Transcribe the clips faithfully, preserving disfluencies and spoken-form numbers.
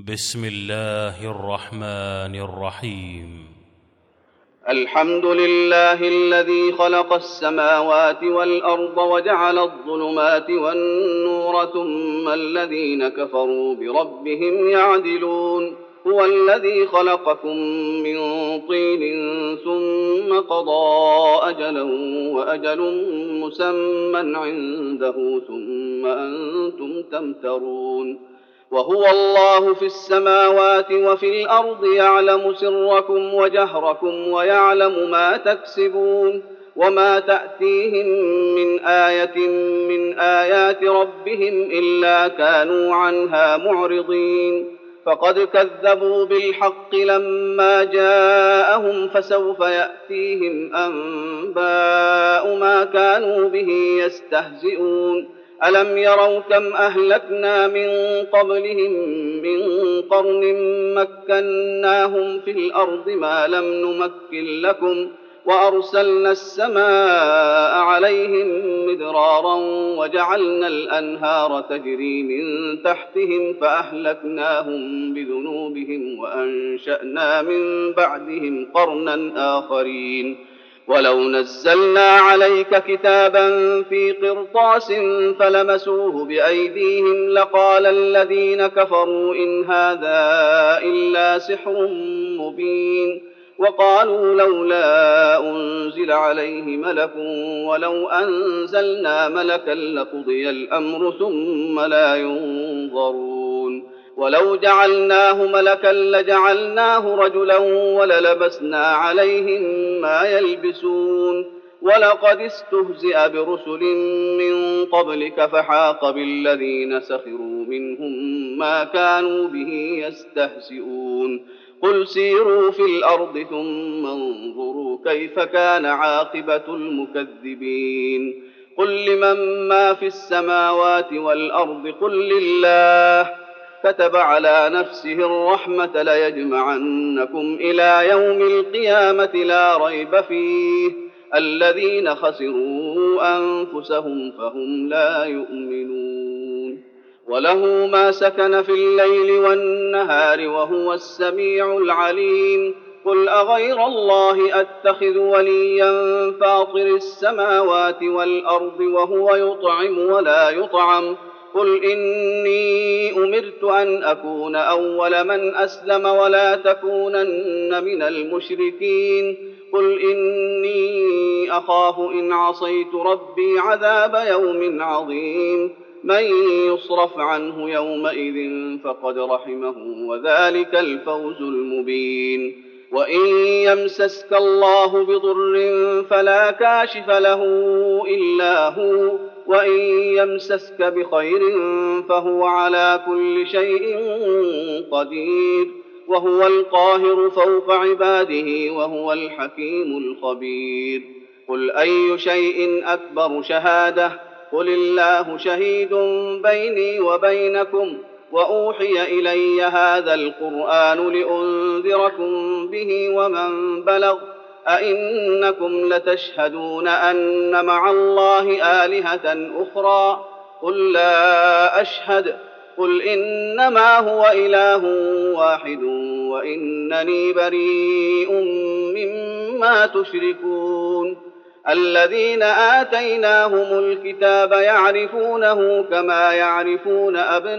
بسم الله الرحمن الرحيم. الحمد لله الذي خلق السماوات والأرض وجعل الظلمات والنور ثم الذين كفروا بربهم يعدلون. هو الذي خلقكم من طين ثم قضى أجلا وأجل مسمى عنده ثم أنتم تمترون. وهو الله في السماوات وفي الأرض يعلم سركم وجهركم ويعلم ما تكسبون. وما تأتيهم من آية من آيات ربهم إلا كانوا عنها معرضين. فقد كذبوا بالحق لما جاءهم فسوف يأتيهم أنباء ما كانوا به يستهزئون. ألم يروا كم أهلكنا من قبلهم من قرن مكناهم في الأرض ما لم نمكن لكم وأرسلنا السماء عليهم مدرارا وجعلنا الأنهار تجري من تحتهم فأهلكناهم بذنوبهم وأنشأنا من بعدهم قرنا آخرين. ولو نزلنا عليك كتابا في قرطاس فلمسوه بأيديهم لقال الذين كفروا إن هذا إلا سحر مبين. وقالوا لولا أنزل عليه ملك ولو أنزلنا ملكا لقضي الأمر ثم لا ينظرون. ولو جعلناه ملكا لجعلناه رجلا وللبسنا عليهم ما يلبسون. ولقد استهزئ برسل من قبلك فحاق بالذين سخروا منهم ما كانوا به يستهزئون. قل سيروا في الأرض ثم انظروا كيف كان عاقبة المكذبين. قل لمن ما في السماوات والأرض قل لله كتب على نفسه الرحمة ليجمعنكم إلى يوم القيامة لا ريب فيه الذين خسروا أنفسهم فهم لا يؤمنون. وله ما سكن في الليل والنهار وهو السميع العليم. قل أغير الله أتخذ وليا فاطر السماوات والأرض وهو يطعم ولا يطعم. قل إني أمرت أن أكون أول من أسلم ولا تكونن من المشركين. قل إني أخاف إن عصيت ربي عذاب يوم عظيم. من يصرف عنه يومئذ فقد رحمه وذلك الفوز المبين. وإن يمسسك الله بضر فلا كاشف له إلا هو وإن يمسسك بخير فهو على كل شيء قدير. وهو القاهر فوق عباده وهو الحكيم الخبير. قل أي شيء أكبر شهادة قل الله شهيد بيني وبينكم وأوحي إلي هذا القرآن لأنذركم به ومن بلغ أئنكم لتشهدون أن مع الله آلهة أخرى قل لا أشهد. قل إنما هو إله واحد وإنني بريء مما تشركون. الذين آتيناهم الكتاب يعرفونه كما يعرفون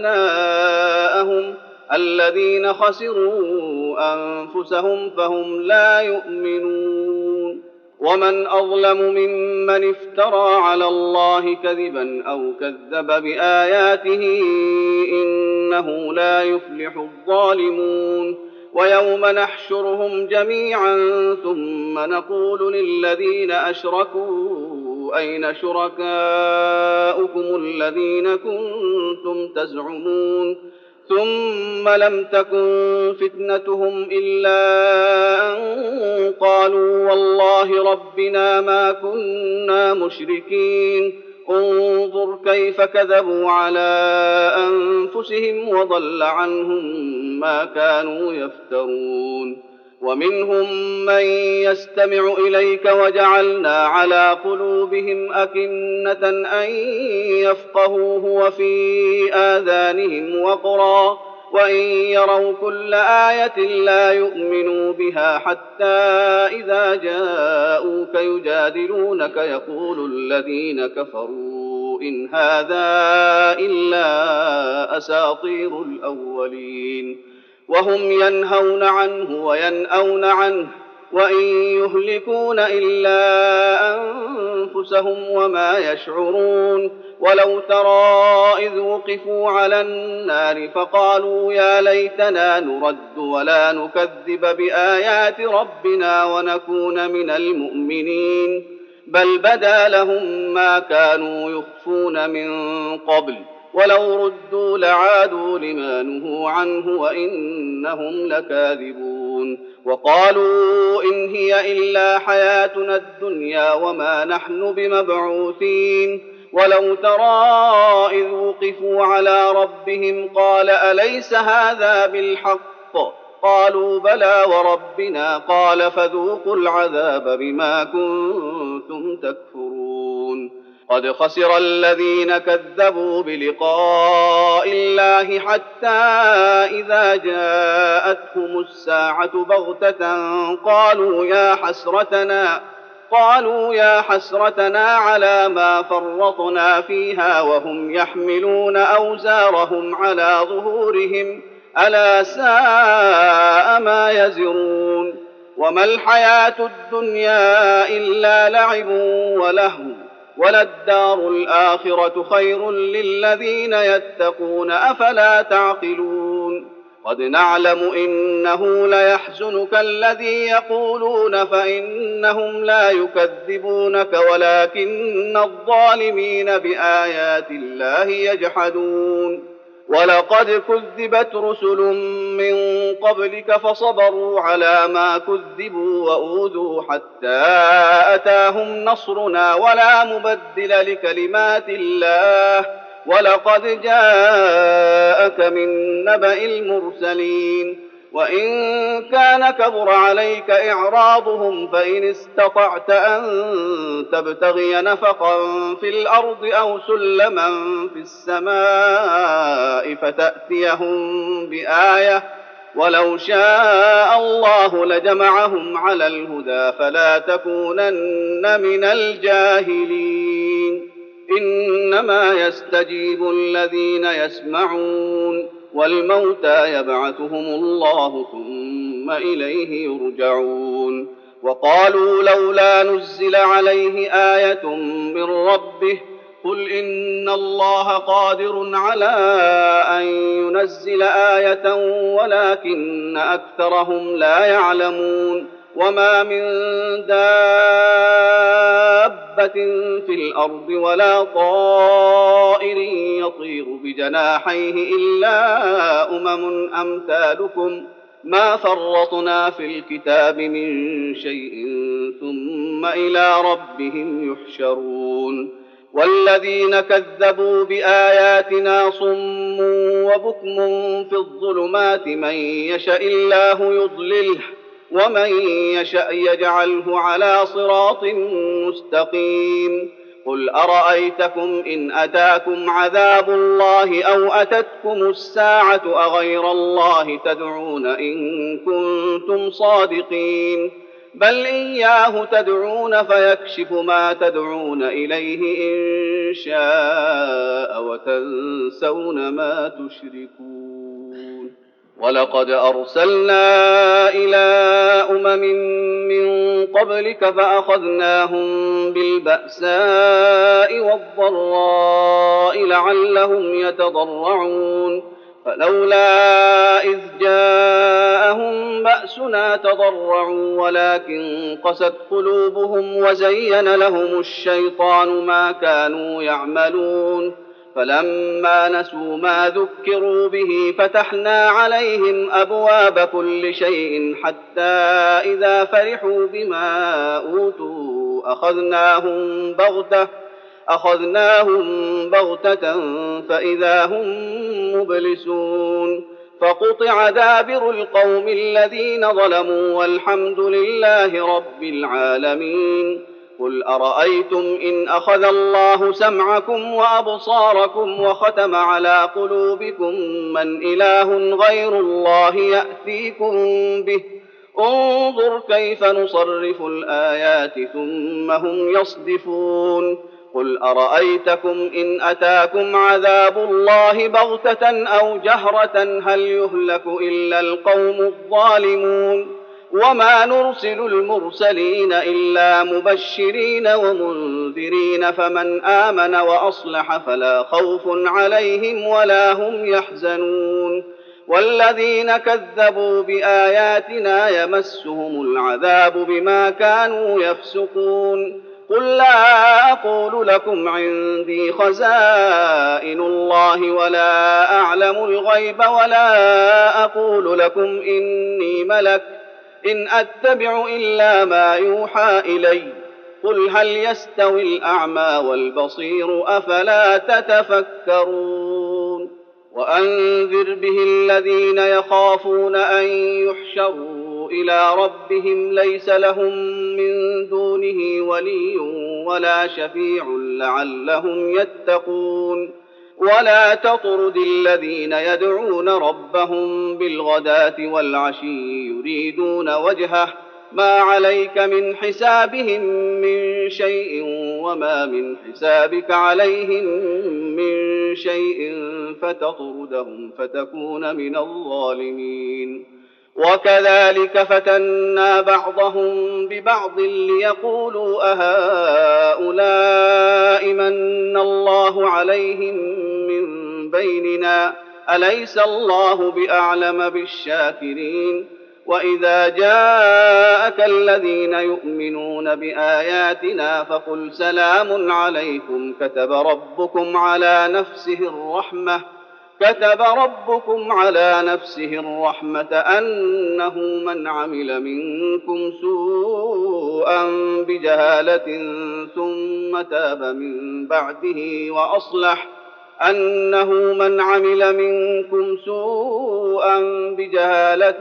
أبناءهم الذين خسروا أنفسهم فهم لا يؤمنون. ومن أظلم ممن افترى على الله كذبا أو كذب بآياته إنه لا يفلح الظالمون. ويوم نحشرهم جميعا ثم نقول للذين أشركوا أين شركاؤكم الذين كنتم تزعمون ثم لم تكن فتنتهم إلا أن قالوا والله ربنا ما كنا مشركين. انظر كيف كذبوا على أنفسهم وضل عنهم ما كانوا يفترون. ومنهم من يستمع إليك وجعلنا على قلوبهم أكنة أن يفقهوه وفي آذانهم وقرا وإن يروا كل آية لا يؤمنوا بها حتى إذا جاءوك يجادلونك يقول الذين كفروا إن هذا إلا أساطير الأولين وهم ينهون عنه وينأون عنه وإن يهلكون إلا أنفسهم وما يشعرون ولو ترى إذ وقفوا على النار فقالوا يا ليتنا نرد ولا نكذب بآيات ربنا ونكون من المؤمنين بل بدا لهم ما كانوا يخفون من قبل ولو ردوا لعادوا لما نهوا عنه وإنهم لكاذبون وقالوا إن هي إلا حياتنا الدنيا وما نحن بمبعوثين ولو ترى إذ وقفوا على ربهم قال أليس هذا بالحق قالوا بلى وربنا قال فذوقوا العذاب بما كنتم تكفرون قد خسر الذين كذبوا بلقاء الله حتى إذا جاءتهم الساعة بغتة قالوا يا حسرتنا قالوا يا حسرتنا على ما فرطنا فيها وهم يحملون أوزارهم على ظهورهم ألا ساء ما يزرون وما الحياة الدنيا إلا لعب ولهو وللدار الآخرة خير للذين يتقون أفلا تعقلون قد نعلم إنه ليحزنك الذي يقولون فإنهم لا يكذبونك ولكن الظالمين بآيات الله يجحدون ولقد كذبت رسل من قبلك فصبروا على ما كذبوا وأوذوا حتى أتاهم نصرنا ولا مبدل لكلمات الله ولقد جاءك من نبأ المرسلين وإن كان كبر عليك إعراضهم فإن استطعت أن تبتغي نفقا في الأرض أو سلما في السماء فتأتيهم بآية ولو شاء الله لجمعهم على الهدى فلا تكونن من الجاهلين إنما يستجيب الذين يسمعون والموتى يبعثهم الله ثم إليه يرجعون وقالوا لولا نزل عليه آية من ربه قل إن الله قادر على أن ينزل آية ولكن أكثرهم لا يعلمون وما من دابة في الأرض ولا طائر يطير بجناحيه إلا أمم أمثالكم ما فرطنا في الكتاب من شيء ثم إلى ربهم يحشرون والذين كذبوا بآياتنا صم وبكم في الظلمات من يشاء الله يضلله ومن يشأ يجعله على صراط مستقيم قل أرأيتكم إن أتاكم عذاب الله أو أتتكم الساعة أغير الله تدعون إن كنتم صادقين بل إياه تدعون فيكشف ما تدعون إليه إن شاء وتنسون ما تشركون ولقد أرسلنا إلى أمم من قبلك فأخذناهم بالبأساء والضراء لعلهم يتضرعون فلولا إذ جاءهم بأسنا تضرعوا ولكن قست قلوبهم وزين لهم الشيطان ما كانوا يعملون فلما نسوا ما ذكروا به فتحنا عليهم أبواب كل شيء حتى إذا فرحوا بما أوتوا أخذناهم بغتة أخذناهم بغتة فإذا هم مبلسون فقطع دابر القوم الذين ظلموا والحمد لله رب العالمين قل أرأيتم إن أخذ الله سمعكم وأبصاركم وختم على قلوبكم من إله غير الله يأتيكم به انظر كيف نصرف الآيات ثم هم يصدفون قل أرأيتكم إن أتاكم عذاب الله بغتة أو جهرة هل يهلك إلا القوم الظالمون وما نرسل المرسلين إلا مبشرين ومنذرين فمن آمن وأصلح فلا خوف عليهم ولا هم يحزنون والذين كذبوا بآياتنا يمسهم العذاب بما كانوا يفسقون قل لا أقول لكم عندي خزائن الله ولا أعلم الغيب ولا أقول لكم إني ملك إن أتبع إلا ما يوحى إلي قل هل يستوي الأعمى والبصير أفلا تتفكرون وأنذر به الذين يخافون أن يحشروا إلى ربهم ليس لهم من دونه ولي ولا شفيع لعلهم يتقون ولا تطرد الذين يدعون ربهم بالغداة والعشي يريدون وجهه ما عليك من حسابهم من شيء وما من حسابك عليهم من شيء فتطردهم فتكون من الظالمين وكذلك فتنا بعضهم ببعض ليقولوا أهؤلاء من الله عليهم من بيننا أليس الله بأعلم بالشاكرين وإذا جاءك الذين يؤمنون بآياتنا فقل سلام عليكم كتب ربكم على نفسه الرحمة كتب ربكم على نفسه الرحمة أنه من عمل منكم سوءا بجهالة ثم تاب من بعده وأصلح أنه من عمل منكم سوءا بجهالة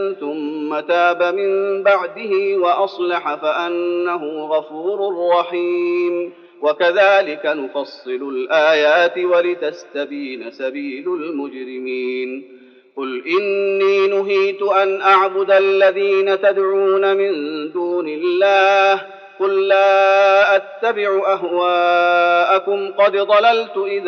ثم تاب من بعده وأصلح فأنه غفور رحيم وكذلك نفصل الآيات ولتستبين سبيل المجرمين قل إني نهيت أن أعبد الذين تدعون من دون الله قل لا أتبع أهواءكم قد ضللت إذا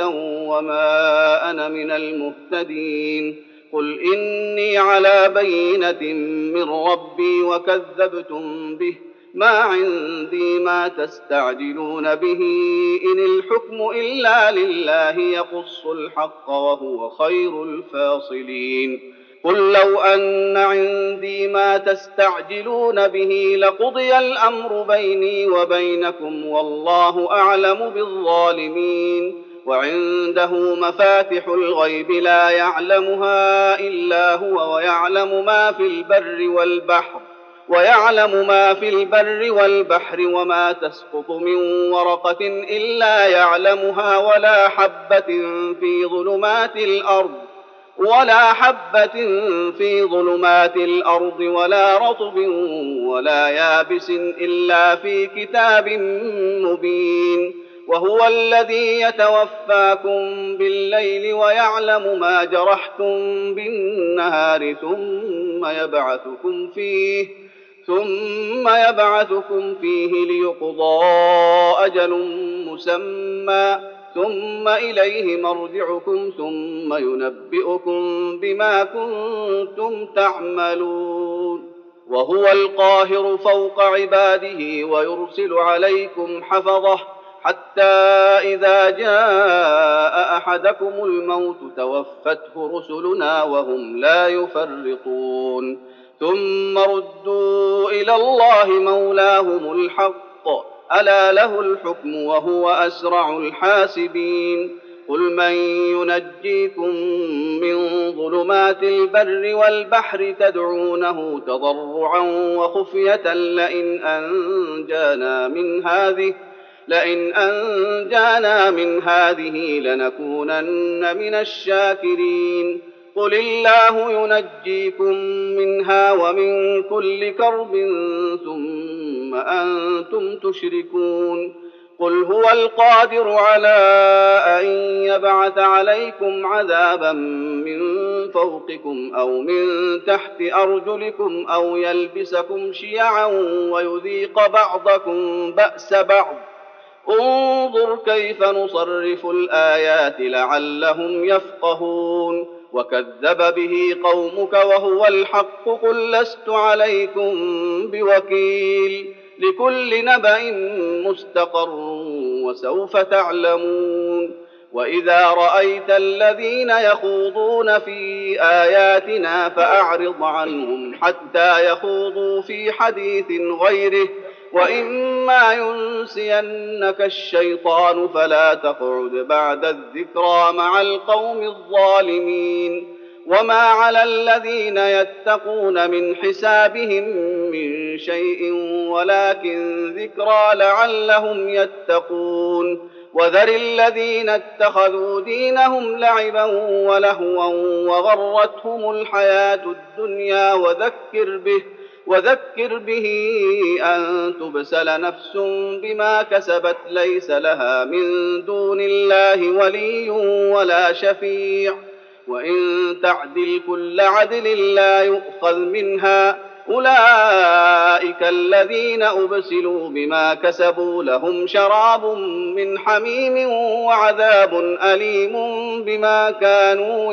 وما أنا من المهتدين قل إني على بينة من ربي وكذبتم به ما عندي ما تستعجلون به إن الحكم إلا لله يقص الحق وهو خير الفاصلين قل لو أن عندي ما تستعجلون به لقضي الأمر بيني وبينكم والله أعلم بالظالمين وعنده مفاتح الغيب لا يعلمها إلا هو ويعلم ما في البر والبحر ويعلم ما في البر والبحر وما تسقط من ورقة إلا يعلمها ولا حبة في ظلمات الأرض ولا حبة في ظلمات الأرض ولا رطب ولا يابس إلا في كتاب مبين وهو الذي يتوفاكم بالليل ويعلم ما جرحتم بالنهار ثم يبعثكم فيه ثم يبعثكم فيه ليقضى أجل مسمى ثم إليه مرجعكم ثم ينبئكم بما كنتم تعملون وهو القاهر فوق عباده ويرسل عليكم حفظه حتى إذا جاء أحدكم الموت توفته رسلنا وهم لا يفرطون ثم ردوا إلى الله مولاهم الحق ألا له الحكم وهو أسرع الحاسبين قل من ينجيكم من ظلمات البر والبحر تدعونه تضرعا وخفية لئن أنجانا من هذه لئن أنجانا من هذه لنكونن من الشاكرين قل الله ينجيكم منها ومن كل كرب ثم أنتم تشركون قل هو القادر على أن يبعث عليكم عذابا من فوقكم أو من تحت أرجلكم أو يلبسكم شيعا ويذيق بعضكم بأس بعض انظر كيف نصرف الآيات لعلهم يفقهون وكذب به قومك وهو الحق قل لست عليكم بوكيل لكل نبأ مستقر وسوف تعلمون وإذا رأيت الذين يخوضون في آياتنا فأعرض عنهم حتى يخوضوا في حديث غيره وإما ينسينك الشيطان فلا تقعد بعد الذكرى مع القوم الظالمين وما على الذين يتقون من حسابهم من شيء ولكن ذكرى لعلهم يتقون وذر الذين اتخذوا دينهم لعبا ولهوا وغرتهم الحياة الدنيا وذكر به وذكر به أن تبسل نفس بما كسبت ليس لها من دون الله ولي ولا شفيع وإن تعدل كل عدل لا يؤخذ منها أولئك الذين أبسلوا بما كسبوا لهم شراب من حميم وعذاب أليم بما كانوا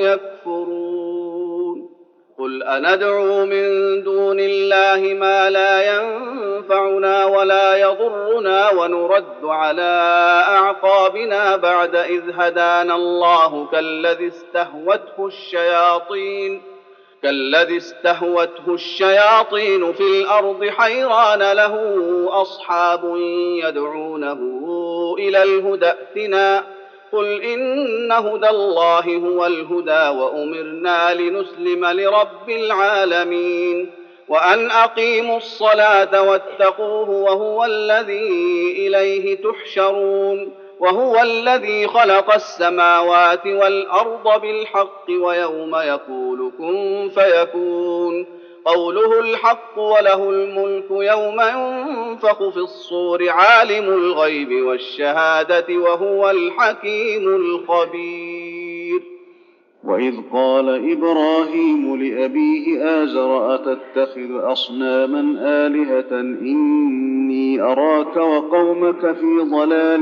يكفرون قل أندعو من دون الله ما لا ينفعنا ولا يضرنا ونرد على أعقابنا بعد إذ هدانا الله كالذي استهوته الشياطين كالذي استهوته الشياطين في الأرض حيران له أصحاب يدعونه إلى الهدى ائتنا قل إن هدى الله هو الهدى وأمرنا لنسلم لرب العالمين وأن أقيموا الصلاة واتقوه وهو الذي إليه تحشرون وهو الذي خلق السماوات والأرض بالحق ويوم يقول كن فيكون قوله الحق وله الملك يوم ينفخ في الصور عالم الغيب والشهادة وهو الحكيم الخبير وإذ قال إبراهيم لأبيه آزر أتتخذ أصناما آلهة إني أراك وقومك في ضلال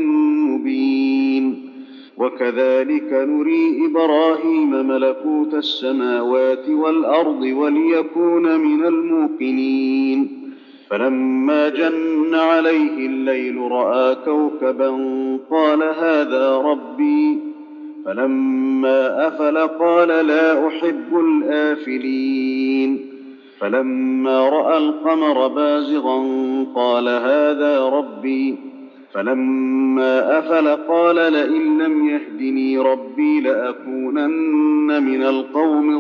مبين وكذلك نري إبراهيم ملكوت السماوات والأرض وليكون من الموقنين فلما جن عليه الليل رأى كوكبا قال هذا ربي فلما أفل قال لا أحب الآفلين فلما رأى القمر بازغا قال هذا ربي فلما أفل قال لئن لم يهدني ربي لأكونن من القوم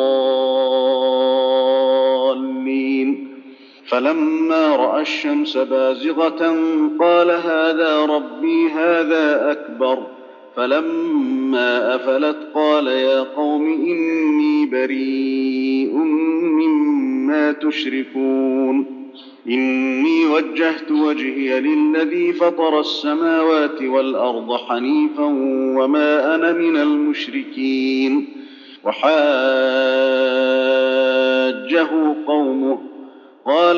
الضالين فلما رأى الشمس بازغة قال هذا ربي هذا أكبر فلما أفلت قال يا قوم إني بريء مما تشركون إني وجهت وجهي للذي فطر السماوات والأرض حنيفا وما أنا من المشركين وحاجه قومه قال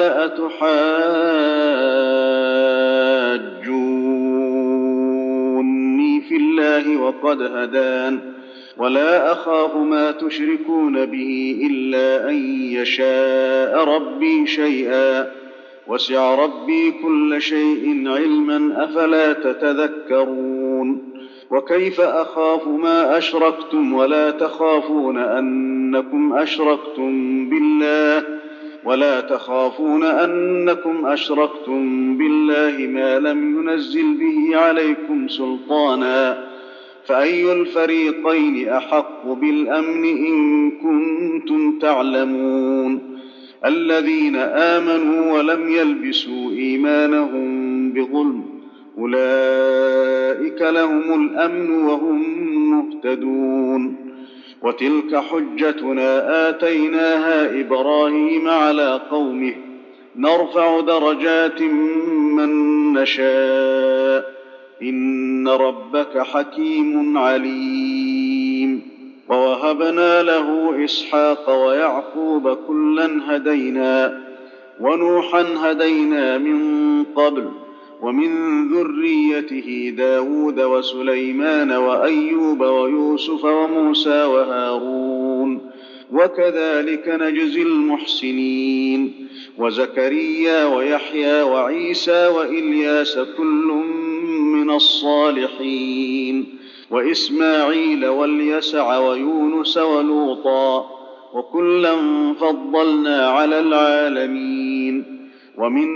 أتحاجوني في الله وقد هدان ولا أخاف ما تشركون به إلا أن يشاء ربي شيئا وسع ربي كل شيء علما أفلا تتذكرون وكيف أخاف ما أشركتم ولا تخافون أنكم أشركتم بالله ولا تخافون أنكم أشركتم بالله ما لم ينزل به عليكم سلطانا فأي الفريقين أحق بالأمن إن كنتم تعلمون الذين آمنوا ولم يلبسوا إيمانهم بظلم أولئك لهم الأمن وهم مهتدون وتلك حجتنا آتيناها إبراهيم على قومه نرفع درجات من نشاء إن ربك حكيم عليم. ووهبنا له إسحاق ويعقوب كلا هدينا ونوحا هدينا من قبل ومن ذريته داود وسليمان وأيوب ويوسف وموسى وهارون وكذلك نجزي المحسنين وزكريا ويحيى وعيسى وإلياس كل من الصالحين وإسماعيل واليسع ويونس ولوطا وكلا فضلنا على العالمين ومن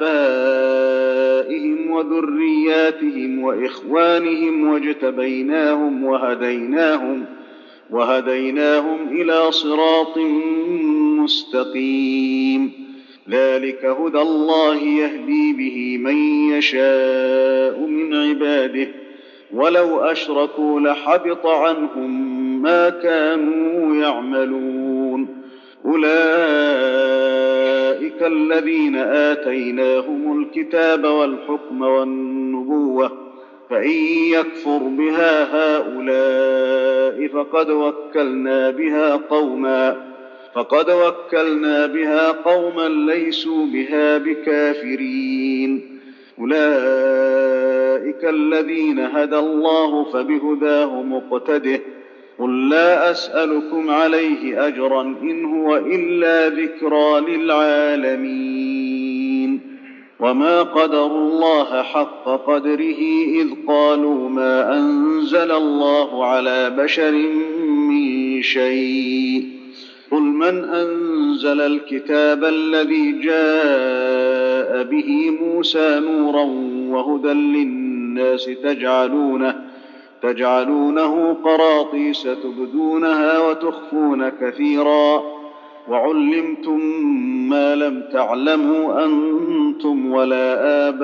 آبائهم وذرياتهم وإخوانهم واجتبيناهم وهديناهم وهديناهم إلى صراط مستقيم ذلك هدى الله يهدي به من يشاء من عباده ولو أشركوا لحبط عنهم ما كانوا يعملون أولئك الذين آتيناهم الكتاب والحكم والنبوة فإن يكفر بها هؤلاء فقد وكلنا بها قوما فقد وكلنا بها قوما ليسوا بها بكافرين أولئك الذين هدى الله فبهداه مقتده قل لا أسألكم عليه أجرا إن هو إلا ذكرى للعالمين وما قدروا الله حق قدره إذ قالوا ما أنزل الله على بشر من شيء قل من أنزل الكتاب الذي جاء به موسى نورا وهدى للناس تجعلونه تجعلونه قراطيس تبدونها وتخفون كثيرا وعلمتم ما لم تعلموا أنتم ولا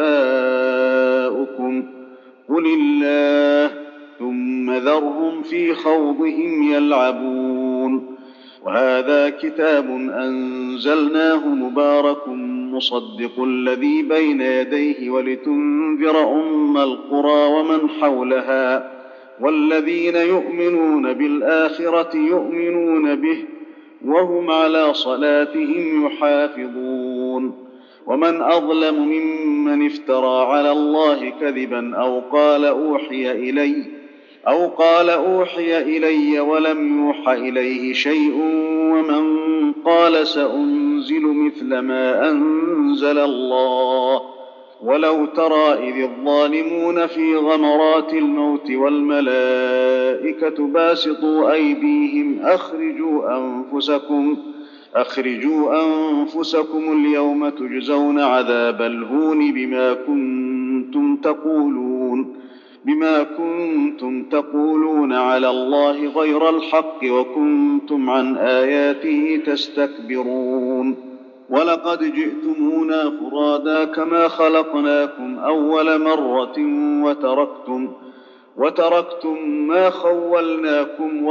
آباؤكم قل الله ثم ذرهم في خوضهم يلعبون وهذا كتاب أنزلناه مبارك مصدق الذي بين يديه ولتنذر أم القرى ومن حولها والذين يؤمنون بالآخرة يؤمنون به وهم على صلاتهم يحافظون ومن أظلم ممن افترى على الله كذبا أو قال أوحي إلي أو قال أوحي إلي ولم يوحى إليه شيء ومن قال سأنزل مثل ما أنزل الله ولو ترى إذ الظالمون في غمرات الموت والملائكة باسطوا أيديهم أخرجوا أنفسكم أخرجوا أنفسكم اليوم تجزون عذاب الهون بما كنتم تقولون بما كنتم تقولون على الله غير الحق وكنتم عن آياته تستكبرون ولقد جئتمونا فرادا كما خلقناكم أول مرة وتركتم وتركتم ما خولناكم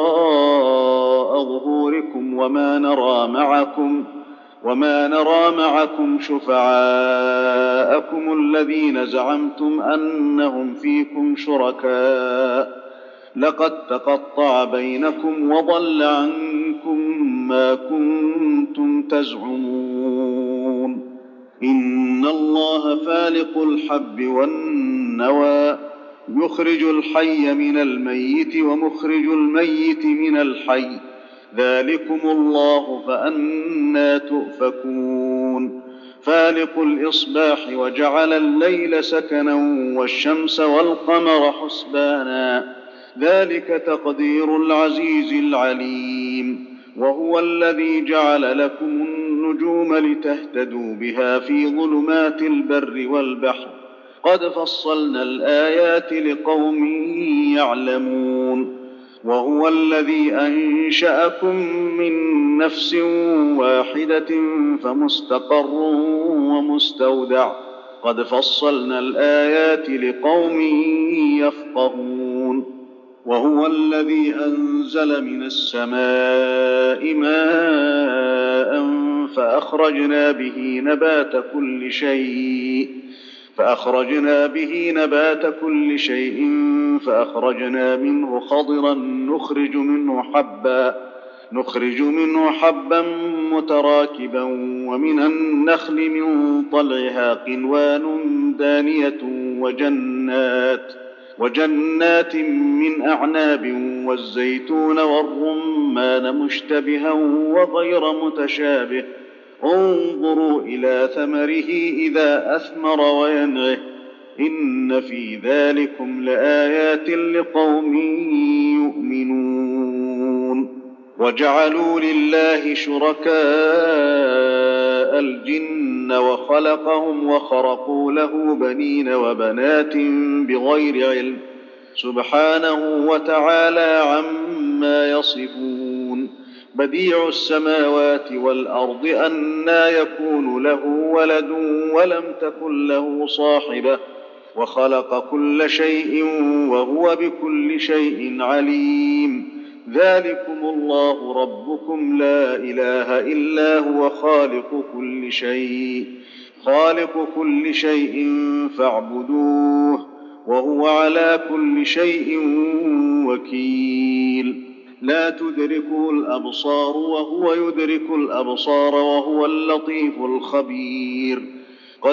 وراء ظهوركم وما نرى معكم وما نرى معكم شفعاءكم الذين زعمتم أنهم فيكم شركاء لقد تقطع بينكم وضل عنكم ما كنتم تزعمون إن الله فالق الحب والنوى يخرج الحي من الميت ومخرج الميت من الحي ذلكم الله فأنى تؤفكون فالق الإصباح وجعل الليل سكنا والشمس والقمر حسبانا ذلك تقدير العزيز العليم وهو الذي جعل لكم النجوم لتهتدوا بها في ظلمات البر والبحر قد فصلنا الآيات لقوم يعلمون وهو الذي أنشأكم من نفس واحدة فمستقر ومستودع قد فصلنا الآيات لقوم يفقهون وهو الذي أنزل أنزل من السماء ماء فأخرجنا به نبات كل شيء فأخرجنا به نبات كل شيء فأخرجنا منه خضرا نخرج منه حبا نخرج منه حبا متراكبا ومن النخل من طلعها قنوان دانية وجنات وجنات من أعناب والزيتون والرمان مشتبها وغير متشابه انظروا إلى ثمره إذا أثمر وينعه إن في ذلكم لآيات لقوم يؤمنون. وجعلوا لله شركاء الجن وخلقهم وخرقوا له بنين وبنات بغير علم سبحانه وتعالى عما يصفون. بديع السماوات والأرض أنى يكون له ولد ولم تكن له صاحبة وخلق كل شيء وهو بكل شيء عليم. ذلكم الله ربكم لا إله إلا هو خالق كل شيء خالق كل شيء فاعبدوه وهو على كل شيء وكيل. لا تدركه الأبصار وهو يدرك الأبصار وهو اللطيف الخبير. قد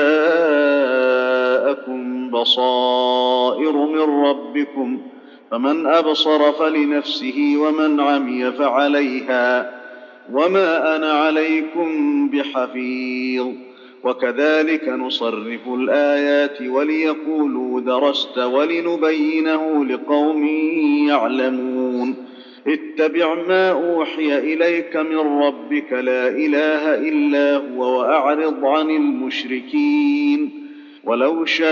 جاءكم بصائر من ربكم فمن أبصر فلنفسه ومن عمي فعليها وما أنا عليكم بحفيظ. وكذلك نصرف الآيات وليقولوا درست ولنبينه لقوم يعلمون. اتبع ما أوحي إليك من ربك لا إله إلا هو وأعرض عن المشركين. ولو شاء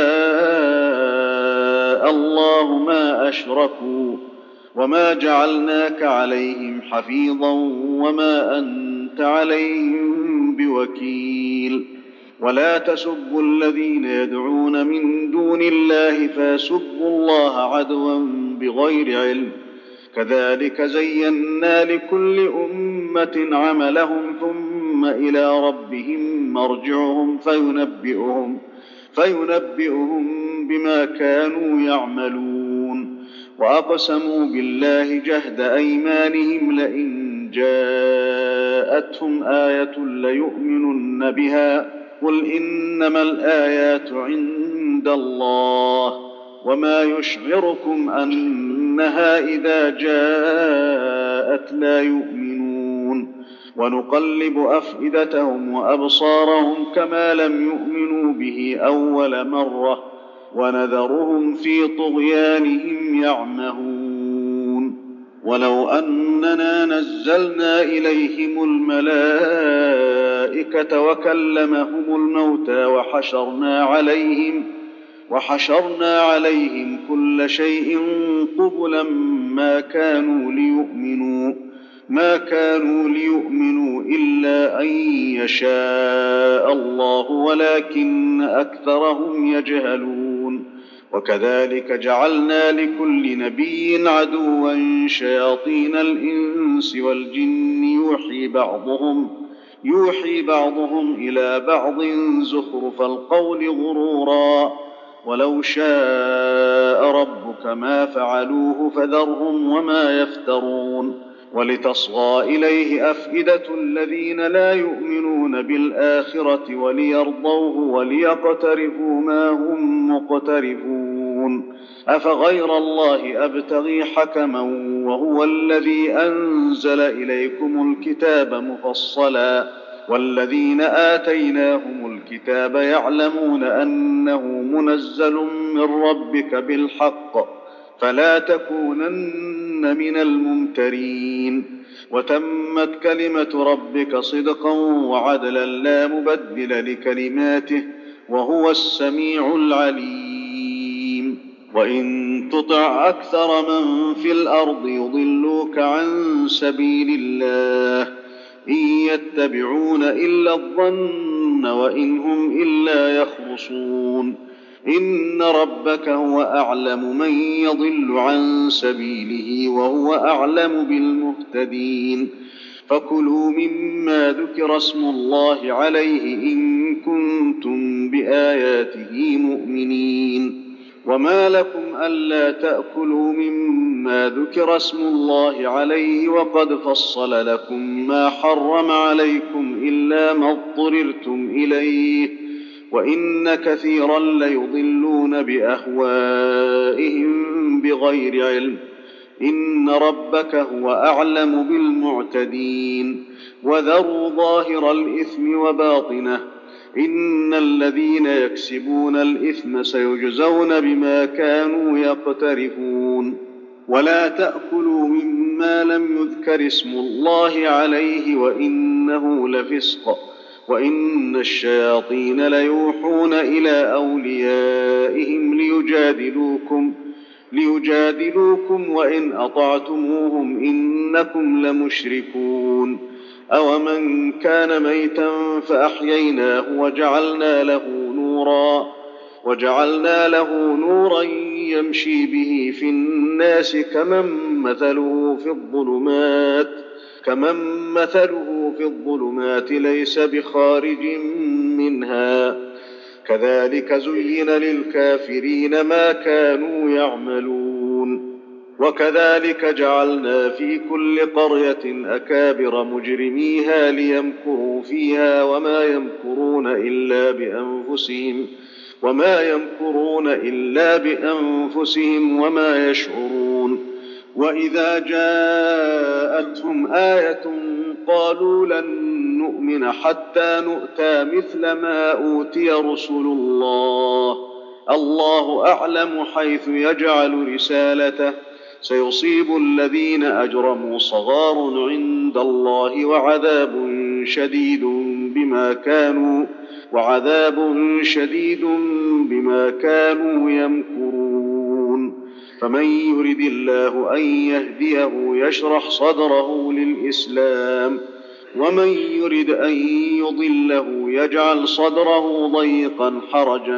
الله ما أشركوا وما جعلناك عليهم حفيظا وما أنت عليهم بوكيل. ولا تسبوا الذين يدعون من دون الله فيسبوا الله عدوا بغير علم كذلك زينا لكل أمة عملهم ثم إلى ربهم مرجعهم فينبئهم فينبئهم بما كانوا يعملون. وأقسموا بالله جهد أيمانهم لئن جاءتهم آية ليؤمنن بها قل إنما الآيات عند الله وما يشعركم أنها إذا جاءت لا يؤمنون. ونقلب أفئدتهم وأبصارهم كما لم يؤمنوا به أول مرة ونذرهم في طغيانهم يعمهون. ولو أننا نزلنا إليهم الملائكة وكلمهم الموتى وحشرنا عليهم وحشرنا عليهم كل شيء قبلا ما كانوا ليؤمنوا ما كانوا ليؤمنوا إلا أن يشاء الله ولكن أكثرهم يجهلون. وكذلك جعلنا لكل نبي عدوا شياطين الإنس والجن يوحي بعضهم يوحي بعضهم إلى بعض زخرف القول غرورا ولو شاء ربك ما فعلوه فذرهم وما يفترون. ولتصغى إليه أفئدة الذين لا يؤمنون بالآخرة وليرضوه وليقترفوا ما هم مقترفون. أفغير الله أبتغي حكما وهو الذي أنزل إليكم الكتاب مفصلا والذين آتيناهم الكتاب يعلمون أنه منزل من ربك بالحق فلا تكونن من الممترين. وتمت كلمة ربك صدقا وعدلا لا مبدل لكلماته وهو السميع العليم. وإن تطع أكثر من في الأرض يضلوك عن سبيل الله إن يتبعون إلا الظن وإن هم إلا يخرصون. إن ربك هو أعلم من يضل عن سبيله وهو أعلم بالمهتدين فكلوا مما ذكر اسم الله عليه إن كنتم بآياته مؤمنين وما لكم ألا تأكلوا مما ذكر اسم الله عليه وقد فصل لكم ما حرم عليكم إلا ما اضطررتم إليه وإن كثيرا ليضلون بأهوائهم بغير علم إن ربك هو أعلم بالمعتدين وذروا ظاهر الإثم وباطنه إن الذين يكسبون الإثم سيجزون بما كانوا يقترفون ولا تأكلوا مما لم يذكر اسم الله عليه وإنه لفسق وإن الشياطين ليوحون إلى أوليائهم ليجادلوكم ليجادلوكم وإن أطعتموهم إنكم لمشركون أومن كان ميتا فأحييناه وجعلنا له نورا وجعلنا له نورا يمشي به في الناس كمن مثله في الظلمات كمن مثله في الظلمات ليس بخارج منها كذلك زين للكافرين ما كانوا يعملون وكذلك جعلنا في كل قرية أكابر مجرميها ليمكروا فيها وما يمكرون إلا بأنفسهم وما يمكرون إلا بأنفسهم وما يشعرون وإذا جاءتهم آية قالوا لن نؤمن حتى نؤتى مثل ما أوتي رسل الله الله أعلم حيث يجعل رسالته سيصيب الذين أجرموا صغار عند الله وعذاب شديد بما كانوا وعذاب شديد بما كانوا يمكرون فمن يرد الله أن يهديه يشرح صدره للإسلام ومن يرد أن يضله يجعل صدره ضيقا حرجا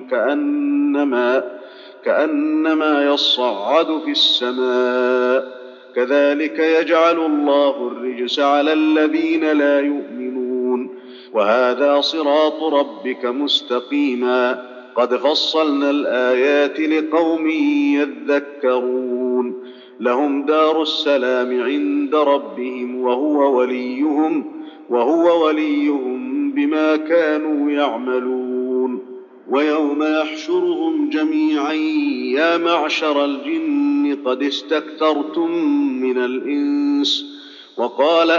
كأنما كأنما يصعد في السماء كذلك يجعل الله الرجس على الذين لا يؤمنون وهذا صراط ربك مستقيما قد فصلنا الآيات لقوم يذكرون لهم دار السلام عند ربهم وهو وليهم وهو وليهم بما كانوا يعملون ويوم يحشرهم جميعا يا معشر الجن قد استكثرتم من الإنس وقال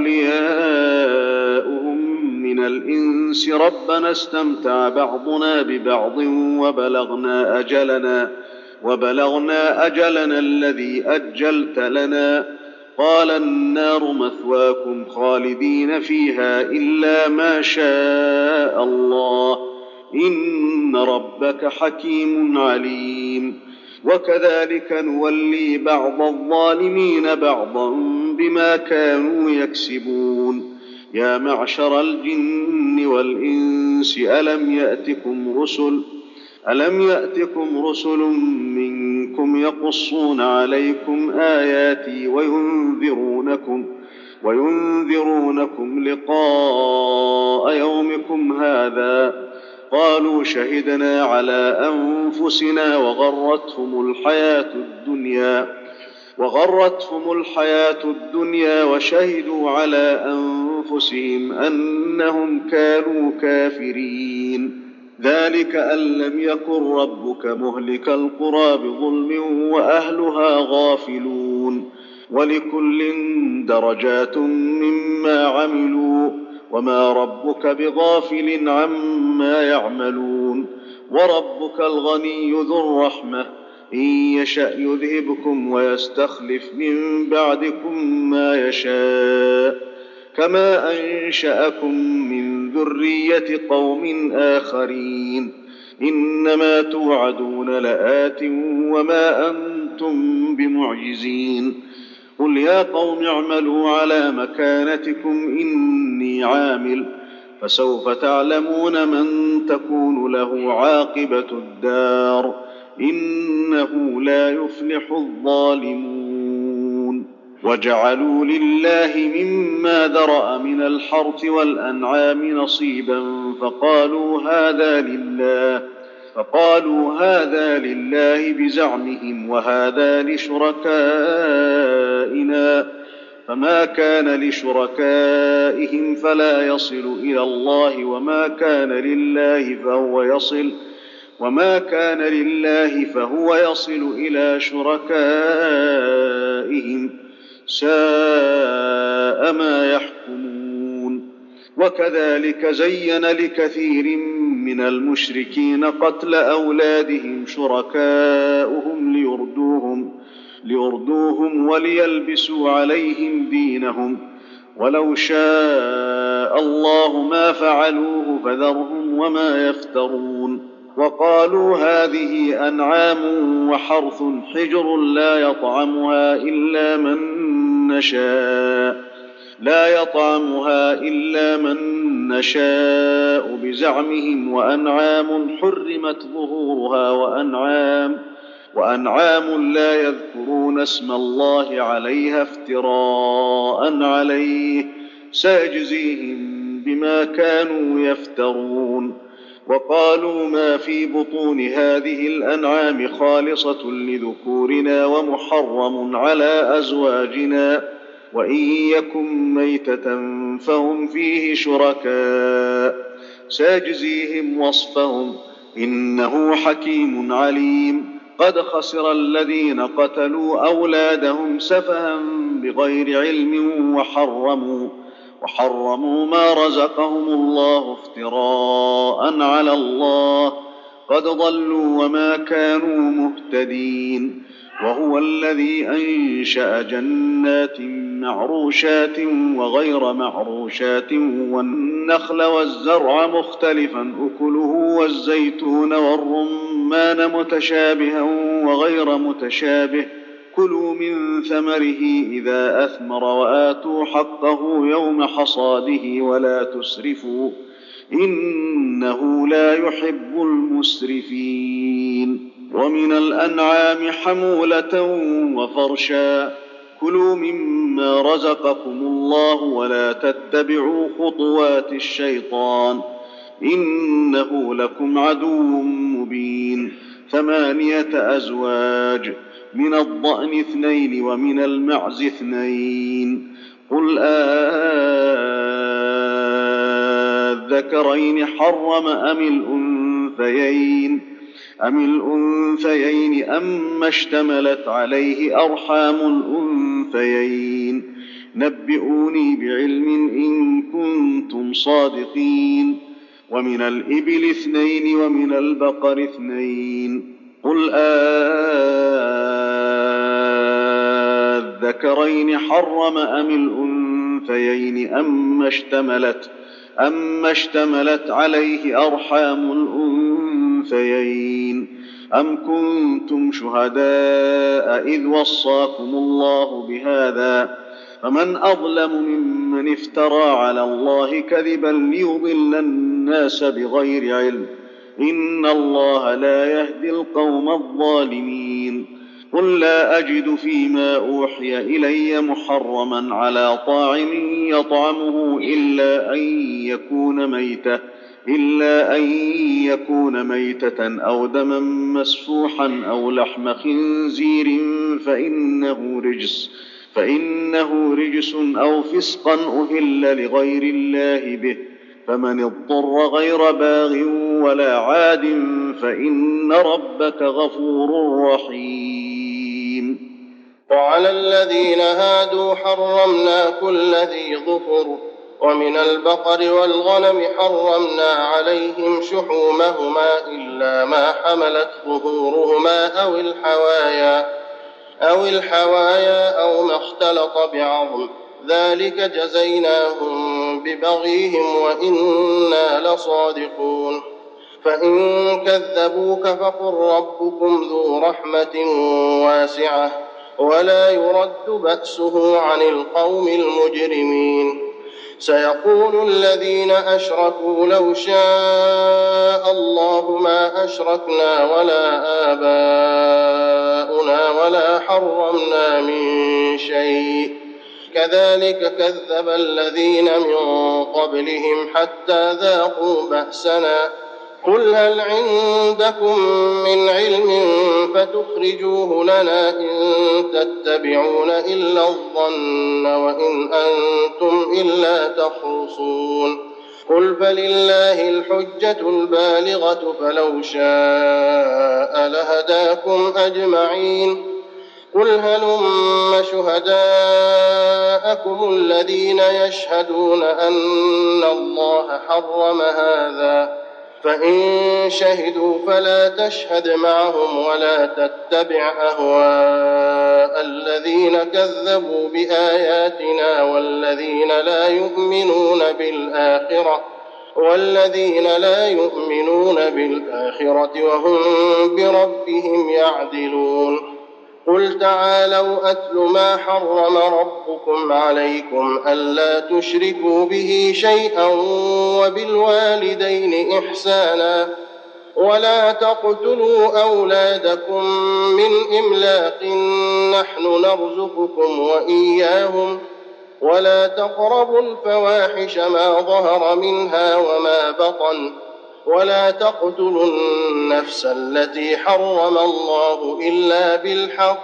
أولياؤهم من الإنس ربنا استمتع بعضنا ببعض وبلغنا أجلنا وبلغنا أجلنا الذي أجلت لنا قال النار مثواكم خالدين فيها إلا ما شاء الله إن ربك حكيم عليم وكذلك نولي بعض الظالمين بعضا بما كانوا يكسبون يا معشر الجن والإنس ألم يأتكم رسل ألم يأتكم رسل منكم يقصون عليكم آياتي وينذرونكم وينذرونكم لقاء يومكم هذا قالوا شهدنا على أنفسنا وغرتهم الحياة الدنيا وغرتهم الحياة الدنيا وشهدوا على أنفسهم أنهم كانوا كافرين ذلك أن لم يكن ربك مهلك القرى بظلم وأهلها غافلون ولكل درجات مما عملوا وما ربك بغافل عما يعملون وربك الغني ذو الرحمة إن يشأ يذهبكم ويستخلف من بعدكم ما يشاء كما أنشأكم من ذرية قوم آخرين إنما توعدون لآت وما أنتم بمعجزين قل يا قوم اعملوا على مكانتكم إني عامل فسوف تعلمون من تكون له عاقبة الدار إنه لا يفلح الظالمون. وجعلوا لله مما ذرأ من الحرث والأنعام نصيبا فقالوا هذا لله فقالوا هذا لله بزعمهم وهذا لشركائنا فما كان لشركائهم فلا يصل إلى الله وما كان لله فهو يصل وما كان لله فهو يصل إلى شركائهم ساء ما يحكمون. وكذلك زين لكثير من المشركين قتل أولادهم شركاؤهم ليردوهم, ليردوهم وليلبسوا عليهم دينهم ولو شاء الله ما فعلوه فذرهم وما يفترون. وقالوا هذه أنعام وحرث حجر لا يطعمها إلا من نشاء لا يطعمها إلا من نشاء بزعمهم وأنعام حرمت ظهورها وأنعام وأنعام لا يذكرون اسم الله عليها افتراء عليه سيجزيهم بما كانوا يفترون. وقالوا ما في بطون هذه الأنعام خالصة لذكورنا ومحرم على أزواجنا وإن يكن ميتة فهم فيه شركاء سيجزيهم وصفهم إنه حكيم عليم. قد خسر الذين قتلوا أولادهم سفها بغير علم وحرموا وحرموا ما رزقهم الله افتراء على الله قد ضلوا وما كانوا مهتدين. وهو الذي أنشأ جنات معروشات وغير معروشات والنخل والزرع مختلفا أكله والزيتون والرمان متشابها وغير متشابه كلوا من ثمره إذا أثمر وآتوا حقه يوم حصاده ولا تسرفوا إنه لا يحب المسرفين. ومن الأنعام حمولة وفرشا كلوا مما رزقكم الله ولا تتبعوا خطوات الشيطان إنه لكم عدو مبين. ثمانية أزواج من الضأن اثنين ومن المعز اثنين قل أذكرين حرم أم الأنثيين أم الأنثيين أم اشتملت عليه أرحام الأنثيين نبئوني بعلم إن كنتم صادقين. ومن الإبل اثنين ومن البقر اثنين قل أذكرين حرم أم الأنثيين أم اشتملت أم اشتملت عليه أرحام الأنثيين أم كنتم شهداء إذ وصاكم الله بهذا فمن أظلم ممن افترى على الله كذبا ليضل الناس بغير علم إن الله لا يهدي القوم الظالمين. قل لا أجد فيما أوحي إلي محرما على طاعم يطعمه إلا أن يكون ميتة إلا أن يكون ميتة أو دما مسفوحا أو لحم خنزير فإنه رجس فإنه رجس أو فسقا أهل لغير الله به فمن اضطر غير باغ ولا عاد فإن ربك غفور رحيم. وعلى الذين هادوا حرمنا كل ذي ظفر ومن البقر والغنم حرمنا عليهم شحومهما إلا ما حملت ظهورهما أو الحوايا أو الحوايا أو ما اختلط بعظم ذلك جزيناهم ببغيهم وإنا لصادقون. فإن كذبوك فقل ربكم ذو رحمة واسعة ولا يرد بأسه عن القوم المجرمين. سيقول الذين أشركوا لو شاء الله ما أشركنا ولا آباؤنا ولا حرمنا من شيء كذلك كذب الذين من قبلهم حتى ذاقوا بأسنا قل هل عندكم من علم فتخرجوه لنا إن تتبعون إلا الظن وإن أنتم إلا تخرصون قل فلله الحجة البالغة فلو شاء لهداكم أجمعين قل هلم شهداءكم الذين يشهدون أن الله حرم هذا فإن شهدوا فلا تشهد معهم ولا تتبع أهواء الذين كذبوا بآياتنا والذين لا يؤمنون بالآخرة والذين لا يؤمنون بالآخرة وهم بربهم يعدلون قل تعالوا أتل ما حرم ربكم عليكم ألا تشركوا به شيئا وبالوالدين إحسانا ولا تقتلوا أولادكم من إملاق نحن نرزقكم وإياهم ولا تقربوا الفواحش ما ظهر منها وما بطن ولا تقتلوا النفس التي حرم الله إلا بالحق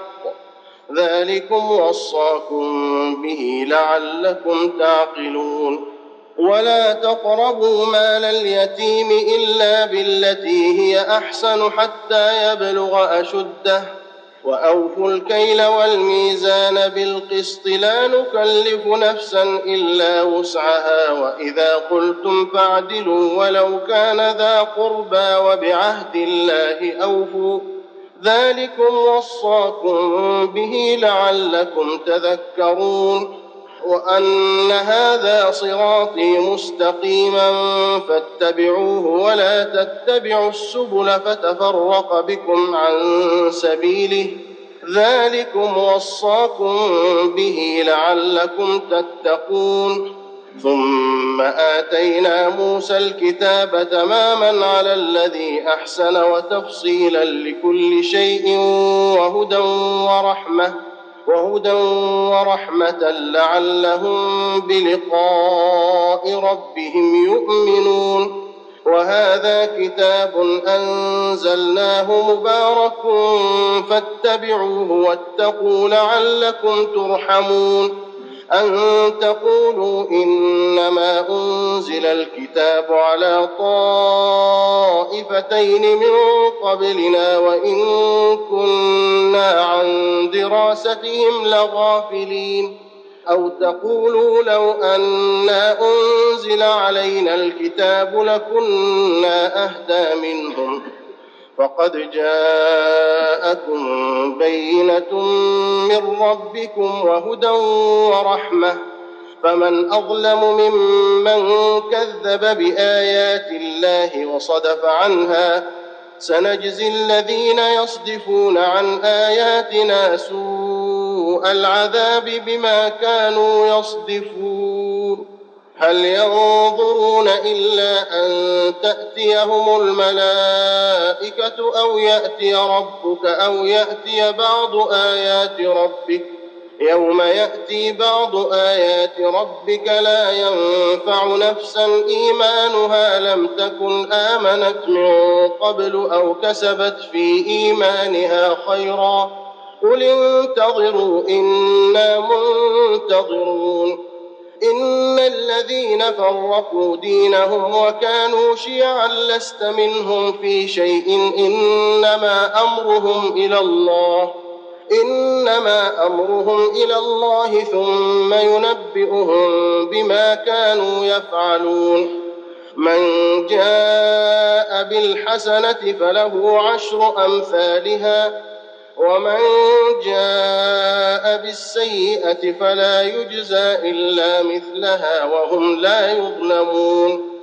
ذلكم وصاكم به لعلكم تعقلون ولا تقربوا مال اليتيم إلا بالتي هي أحسن حتى يبلغ أشده وأوفوا الكيل والميزان بالقسط لا نكلف نفسا إلا وسعها وإذا قلتم فاعدلوا ولو كان ذا قربى وبعهد الله أوفوا ذلكم وصاكم به لعلكم تذكرون وأن هذا صراطي مستقيما فاتبعوه ولا تتبعوا السبل فتفرق بكم عن سبيله ذلكم وصاكم به لعلكم تتقون ثم آتينا موسى الكتاب تماما على الذي أحسن وتفصيلا لكل شيء وهدى ورحمة وهدى ورحمة لعلهم بلقاء ربهم يؤمنون وهذا كتاب أنزلناه مبارك فاتبعوه واتقوا لعلكم ترحمون أن تقولوا إنما أنزل الكتاب على طائفتين من قبلنا وإن كنا عن دراستهم لغافلين أو تقولوا لو أنا أنزل علينا الكتاب لكنا أهدى منهم فقد جاءكم بينة من ربكم وهدى ورحمة فمن أظلم ممن كذب بآيات الله وصدف عنها سنجزي الذين يصدفون عن آياتنا سوء العذاب بما كانوا يصدفون هل ينظرون إلا أن تأتيهم الملائكة أو يأتي ربك أو يأتي بعض آيات ربك يوم يأتي بعض آيات ربك لا ينفع نفسا إيمانها لم تكن آمنت من قبل أو كسبت في إيمانها خيرا قل انتظروا إنا منتظرون إن الذين فرقوا دينهم وكانوا شيعا لست منهم في شيء إنما أمرهم إلى الله إنما أمرهم إلى الله ثم ينبئهم بما كانوا يفعلون من جاء بالحسنة فله عشر أمثالها ومن جاء بالسيئة فلا يجزى إلا مثلها وهم لا يظلمون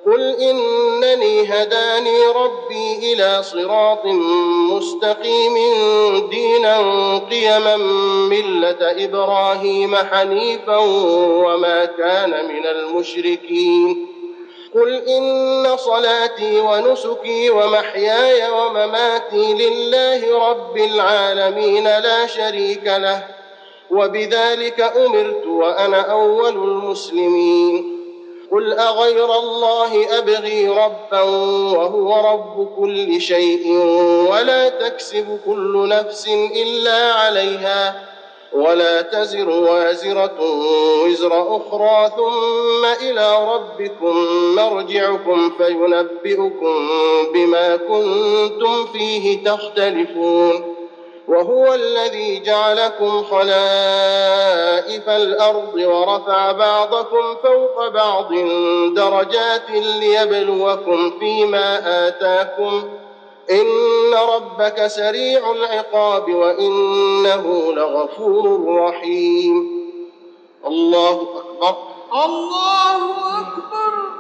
قل إنني هداني ربي إلى صراط مستقيم دينا قيما ملة إبراهيم حنيفا وما كان من المشركين قل إن صلاتي ونسكي ومحياي ومماتي لله رب العالمين لا شريك له وبذلك أمرت وأنا أول المسلمين قل أغير الله أبغي ربا وهو رب كل شيء ولا تكسب كل نفس إلا عليها ولا تزر وازرة وزر أخرى ثم إلى ربكم مرجعكم فينبئكم بما كنتم فيه تختلفون وهو الذي جعلكم خلائف الأرض ورفع بعضكم فوق بعض درجات ليبلوكم فيما آتاكم إن ربك سريع العقاب وإنه لغفور رحيم. الله أكبر. الله أكبر.